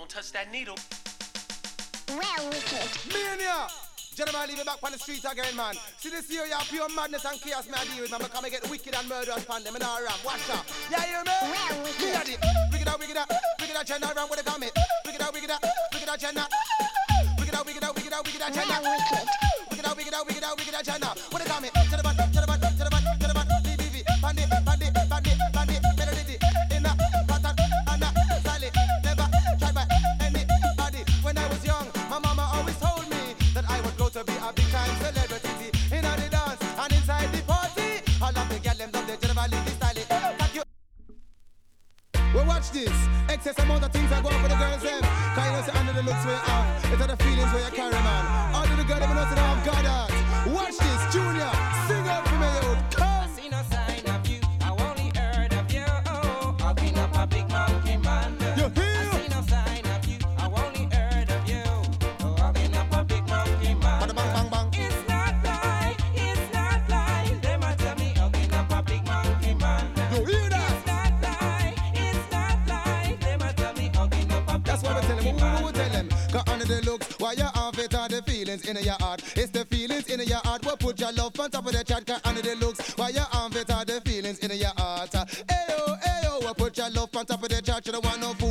touch that needle. Well, wicked. Mania! Gentlemen, leave it back on the street again, man. See this year, you have pure madness and chaos, me I deal with, man. Because I get wicked and murderous on them, and I rap. Watch out. Yeah, you hear me? Well, wicked. Me a the wicked out, wicked out, wicked out, China, around with the comment. Wicked out, wicked out, wicked out, China. Wicked out, wicked out, wicked out, wicked out, China. Well, wicked. Wicked out, wicked out, wicked out, wicked out, China. What the comment? To the back, to the back, to the back, to the back. BBV, bandit, bandit, bandit, bandit, melody. In a pattern, and a silent. Never tried by anybody. When I was young, my mama always told me that I would go to be a big time celebrity in the dance and inside the party. All of the girls them love the generally this style. Thank you. Well, watch this. Excess amount of things I go on for the girls them. Cause you know say under the looks where you have, it's the feelings where you carry, man. All of the girls them know say they have God heart. Watch this, Junior. Sing out for me, youth. Come. I see no sign of you. I only heard of you. Hugging up a big monkey man. You hear? I see no sign of you. I only heard of you. Hugging up a big monkey man. Bada bang bang bang. It's not lie. It's not lie. Them a tell me hugging up a big monkey man. You hear that? It's not lie. It's not lie. Them a tell me hugging up a big That's what we tell monkey them. man. Who tell them? Cause under the looks, why you have it are the feelings in your heart. It's the feelings in your heart. We'll put your love on top of the chat. Cause under the looks, why you have it are the feelings in your heart. Ayo, ayo, we'll put your love on top of the chat. You don't want no fool.